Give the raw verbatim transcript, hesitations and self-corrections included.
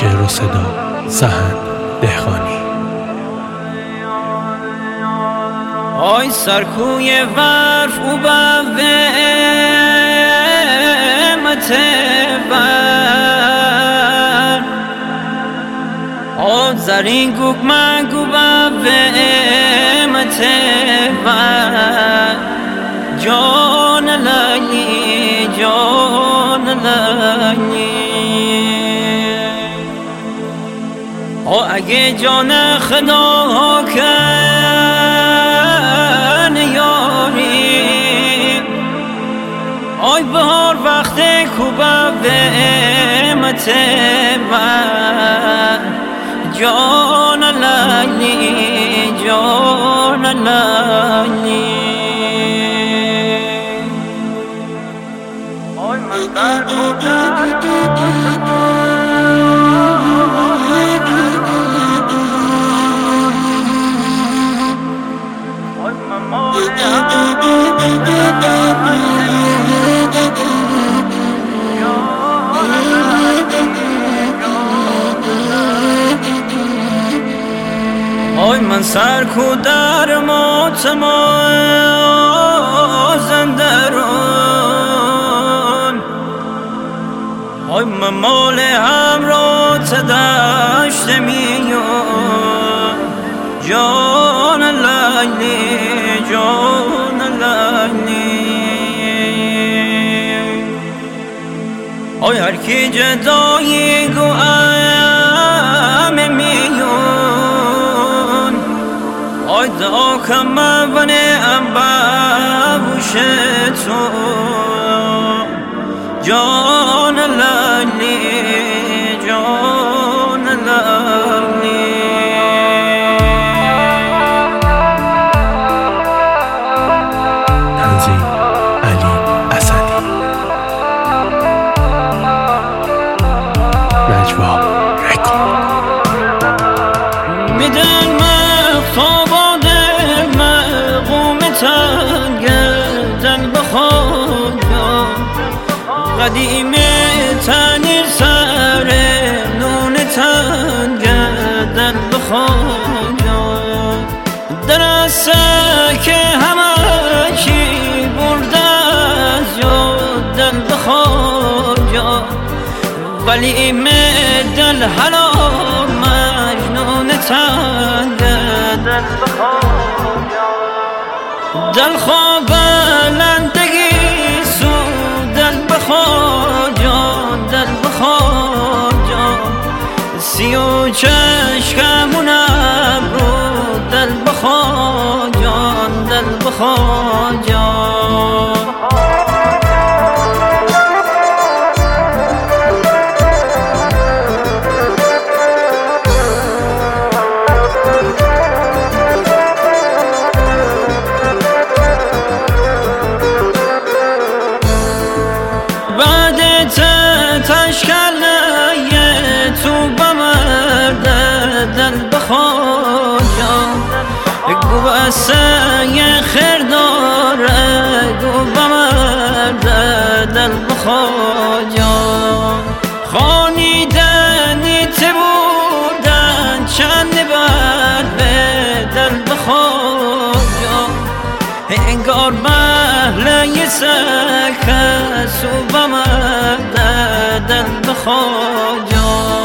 شعر و صدا سهند دهقانی. آی سرکوی ورف او بوه متبر آد زرین گوک مگو بوه متبر جان لیلی جان لیلی آ اگه جان خدا کن یاری آی بهار وقت کوبه به متبر جان لیلی جان لیلی آی من در آی من سر کو در ماتمازندرون آی من مال همراه تدشت میون جان لیلی جان لیلی آی هر کی جدایی گو ام میون آی دا کم بنه ام بابوش تو جان لیلی جان لیلی میدن مختاباد مقوم تنگدن بخواد قدیم تنیر سر نون تنگدن بخواد درسته که همه چی برده از یادن بخواد ولی دل حالا مجنون تنگ دل بخواد دل خواب بلندگی سو دل بخواد دل بخواد سی و چشکمون ابرو دل بخواد دل بخواد دل بخواد گو بسه خیر داره گو بمرد دل بخواد خانیدنی تی بودن چند بر به دل بخواد انگار محله سکس و بمرد دل بخواد